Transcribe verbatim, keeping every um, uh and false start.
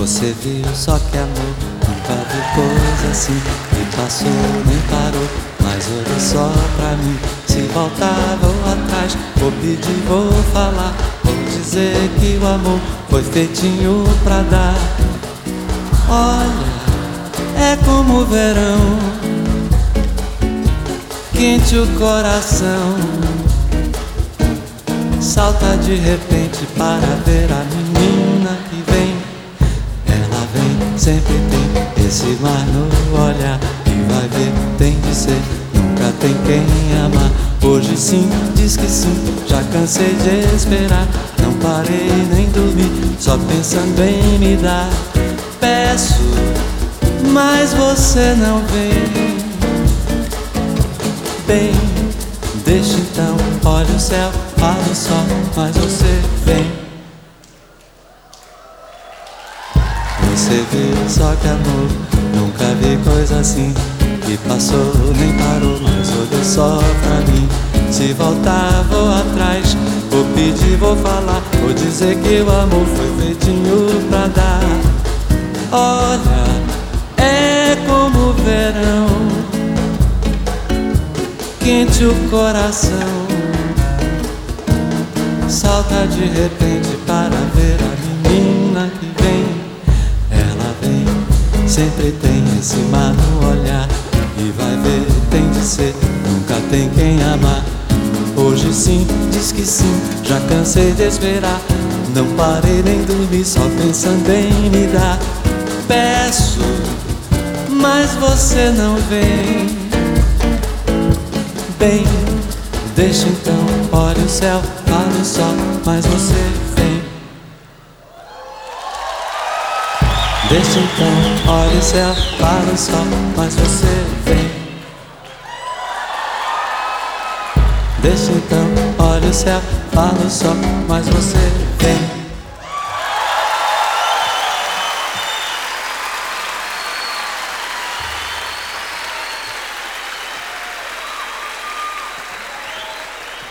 Você viu, só que amor nunca viu coisa assim. E passou, nem parou, mas olhou só pra mim. Se voltar, vou atrás, vou pedir, vou falar, vou dizer que o amor foi feitinho pra dar. Olha, é como o verão, quente o coração, salta de repente para ver a menina que vem. Ela vem, sempre tem esse mar no olhar. E vai ver, tem de ser, nunca tem quem amar. Hoje sim, diz que sim, já cansei de esperar. Não parei nem dormi, só pensando em me dar. Peço, mas você não vem. Bem, deixa então, olha o céu, olha o sol, mas você vem. Você viu, só que amor, nunca vi coisa assim. E passou, nem parou, mas olhou só pra mim. Se voltar, vou atrás, vou pedir, vou falar, vou dizer que o amor foi feitinho pra dar. Olha, é como o verão, quente o coração, salta de repente para ver a menina que vem. Ela vem, sempre tem esse mar no olhar. E vai ver, tem de ser, nunca tem quem amar. Hoje sim, diz que sim, já cansei de esperar. Não parei nem dormi, só pensando em me dar. Peço, mas você não vem. Bem, deixa então, olha o céu, olha o sol, mas você vem. Deixa então, olha o céu, olha o sol, mas você vem. Deixa então, olha o céu, olha o sol, mas você vem.